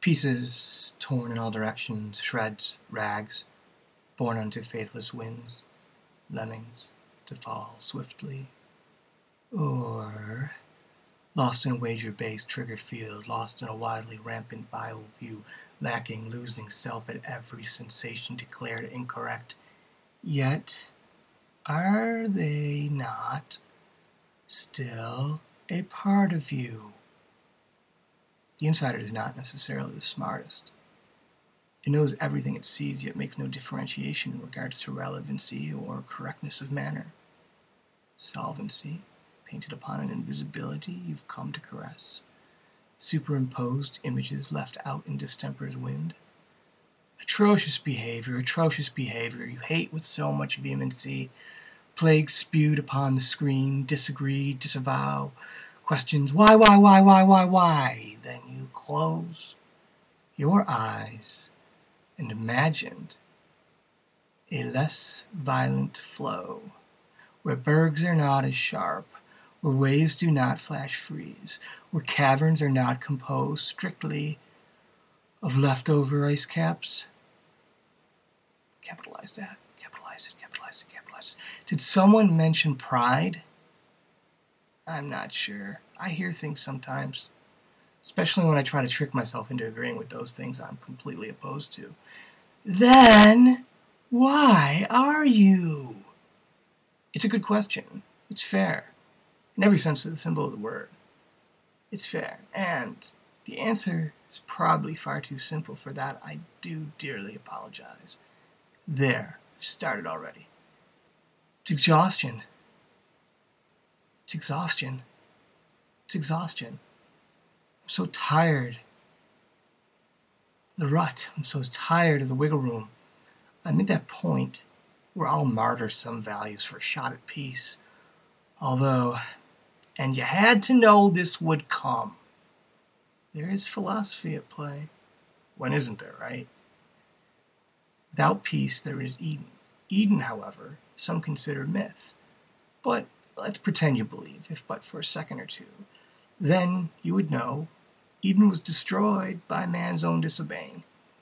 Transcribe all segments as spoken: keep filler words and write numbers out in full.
Pieces torn in all directions, shreds, rags, borne unto faithless winds, lemmings to fall swiftly. Or lost in a wager-based triggered field, lost in a wildly rampant bio view, lacking, losing self at every sensation declared incorrect. Yet, are they not still a part of you? The insider is not necessarily the smartest. It knows everything it sees, yet makes no differentiation in regards to relevancy or correctness of manner. Solvency, painted upon an invisibility you've come to caress. Superimposed images left out in distemper's wind. Atrocious behavior, atrocious behavior you hate with so much vehemency. Plagues spewed upon the screen, disagree, disavow. Questions, why, why, why, why, why, why? Then you close your eyes and imagined a less violent flow, where bergs are not as sharp, where waves do not flash freeze, where caverns are not composed strictly of leftover ice caps. Capitalize that, capitalize it, capitalize it, capitalize it. Did someone mention pride? I'm not sure. I hear things sometimes, especially when I try to trick myself into agreeing with those things I'm completely opposed to. Then, why are you? It's a good question. It's fair. In every sense of the symbol of the word. It's fair. And the answer is probably far too simple for that. I do dearly apologize. There. I've started already. It's exhaustion. It's exhaustion. It's exhaustion. I'm so tired. The rut. I'm so tired of the wiggle room. I'm at that point where I'll martyr some values for a shot at peace. Although, and you had to know this would come. There is philosophy at play. When isn't there, right? Without peace, there is Eden. Eden, however, some consider myth. But let's pretend you believe, if but for a second or two. Then you would know Eden was destroyed by man's own disobeying.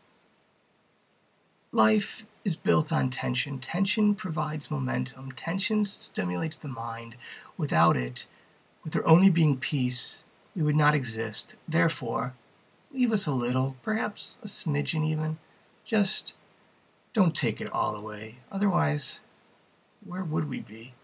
Life is built on tension. Tension provides momentum. Tension stimulates the mind. Without it, with there only being peace, we would not exist. Therefore, leave us a little, perhaps a smidgen even. Just don't take it all away. Otherwise, where would we be?